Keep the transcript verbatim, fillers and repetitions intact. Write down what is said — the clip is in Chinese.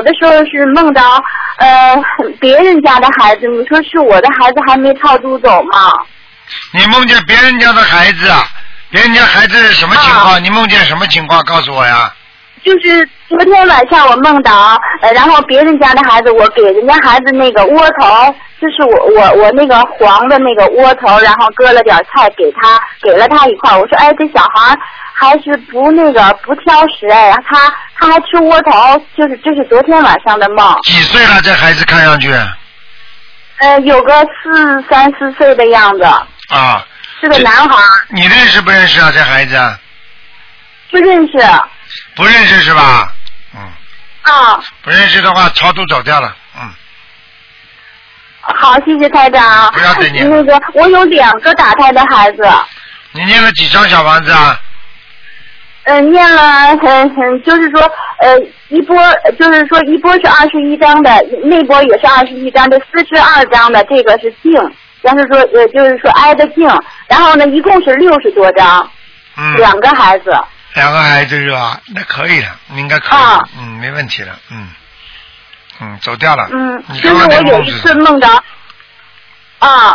的时候是梦到呃别人家的孩子，你说是我的孩子还没超度走吗？ 你梦见别人家的孩子啊？别人家孩子什么情况？啊、你梦见什么情况？告诉我呀。 就是昨天晚上我梦到，呃，然后别人家的孩子，我给人家孩子那个窝头，就是我我我那个黄的那个窝头，然后搁了点菜给他，给了他一块。我说，哎，这小孩还是不那个不挑食，哎，他他还吃窝头，就是这是昨天晚上的梦。 几岁了？这孩子看上去？ 呃，有个四三四岁的样子。 啊。 是个男孩。 你认识不认识啊？这孩子？ 不认识。 不认识是吧？嗯。 啊。 不认识的话，超度走掉了。嗯。 好，谢谢台长。 不要再念。 那个，我有两个打胎的孩子。 你念了几张小房子啊？ 嗯、呃，念了，嗯嗯，就是说，呃，一波就是说一波是二十一张的，那波也是二十一张，这四十二张的，这个是净，但是说呃就是说挨着净，然后呢，一共是六十多张。 嗯。 两个孩子。 两个孩子是吧？那可以的，应该可以。啊。嗯，没问题的，嗯。嗯，走掉了。 嗯，就是我有一次梦到。啊。